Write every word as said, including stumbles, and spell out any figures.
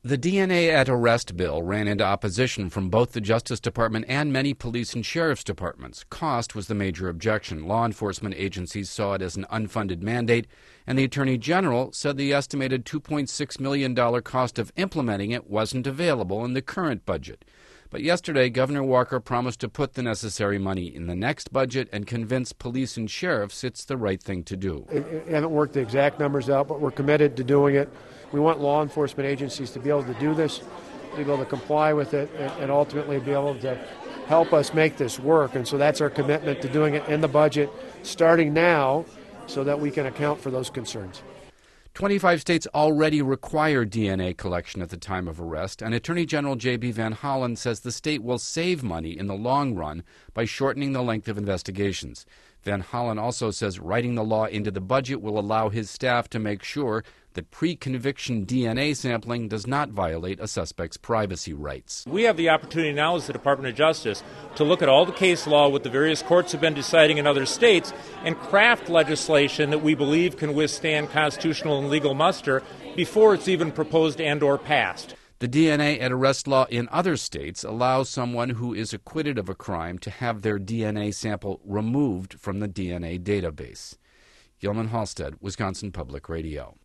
The D N A at Arrest bill ran into opposition from both the Justice Department and many police and sheriff's departments. Cost was the major objection. Law enforcement agencies saw it as an unfunded mandate, and the Attorney General said the estimated two point six million dollars cost of implementing it wasn't available in the current budget. But yesterday, Governor Walker promised to put the necessary money in the next budget and convince police and sheriffs it's the right thing to do. We haven't worked the exact numbers out, but we're committed to doing it. We want law enforcement agencies to be able to do this, to be able to comply with it, and, and ultimately be able to help us make this work. And so that's our commitment to doing it in the budget, starting now, so that we can account for those concerns. twenty-five states already require D N A collection at the time of arrest, and Attorney General J B Van Hollen says the state will save money in the long run by shortening the length of investigations. Van Hollen also says writing the law into the budget will allow his staff to make sure that pre-conviction D N A sampling does not violate a suspect's privacy rights. We have the opportunity now as the Department of Justice to look at all the case law, what the various courts have been deciding in other states, and craft legislation that we believe can withstand constitutional and legal muster before it's even proposed and or passed. The D N A at Arrest law in other states allows someone who is acquitted of a crime to have their D N A sample removed from the D N A database. Gilman Halstead, Wisconsin Public Radio.